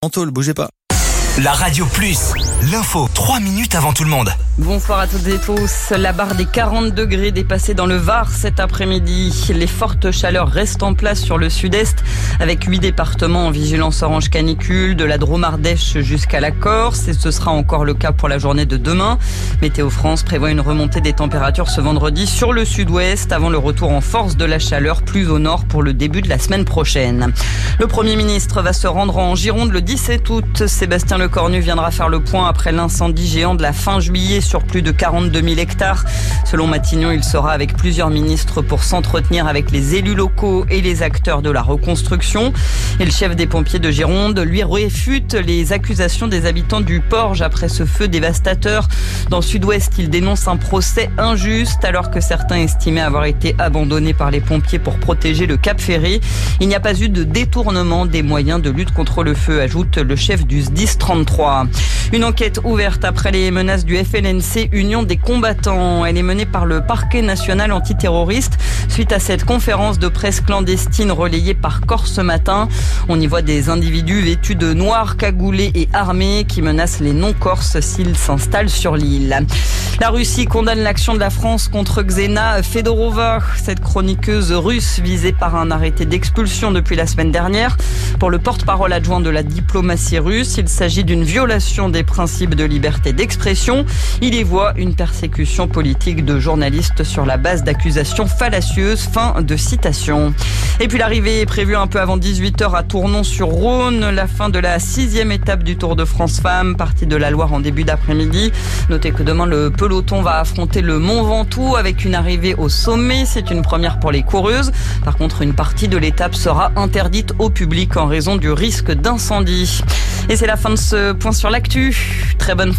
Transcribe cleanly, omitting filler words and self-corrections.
en tôle, bougez pas. La Radio Plus, l'info 3 minutes avant tout le monde. Bonsoir à toutes et tous. La barre des 40 degrés dépassée dans le Var cet après-midi. Les fortes chaleurs restent en place sur le sud-est avec 8 départements en vigilance orange canicule, de la Drôme-Ardèche jusqu'à la Corse, et ce sera encore le cas pour la journée de demain. Météo France prévoit une remontée des températures ce vendredi sur le sud-ouest avant le retour en force de la chaleur plus au nord pour le début de la semaine prochaine. Le Premier ministre va se rendre en Gironde le 17 août. Sébastien Lecornu viendra faire le point après l'incendie géant de la fin juillet sur plus de 42 000 hectares. Selon Matignon, il sera avec plusieurs ministres pour s'entretenir avec les élus locaux et les acteurs de la reconstruction. Et le chef des pompiers de Gironde, lui, réfute les accusations des habitants du Porge après ce feu dévastateur. Dans le sud-ouest, il dénonce un procès injuste alors que certains estimaient avoir été abandonnés par les pompiers pour protéger le Cap Ferré. Il n'y a pas eu de détournement des moyens de lutte contre le feu, ajoute le chef du SDIS 33. Une enquête ouverte après les menaces du FLNC Union des combattants. Elle est menée par le parquet national antiterroriste suite à cette conférence de presse clandestine relayée par Corse ce matin. On y voit des individus vêtus de noir, cagoulés et armés qui menacent les non-corses s'ils s'installent sur l'île. La Russie condamne l'action de la France contre Xena Fedorova, cette chroniqueuse russe visée par un arrêté d'expulsion depuis la semaine dernière. Pour le porte-parole adjoint de la diplomatie russe, il s'agit d'une violation des principes de liberté d'expression. Il y voit une persécution politique de journalistes sur la base d'accusations fallacieuses. Fin de citation. Et puis l'arrivée est prévue un peu avant 18h à Tournon-sur-Rhône, la fin de la 6e étape du Tour de France Femmes, partie de la Loire en début d'après-midi. Notez que demain le peloton va affronter le Mont Ventoux avec une arrivée au sommet. C'est une première pour les coureuses. Par contre, une partie de l'étape sera interdite au public en raison du risque d'incendie. Et c'est la fin de ce point sur l'actu. Très bonne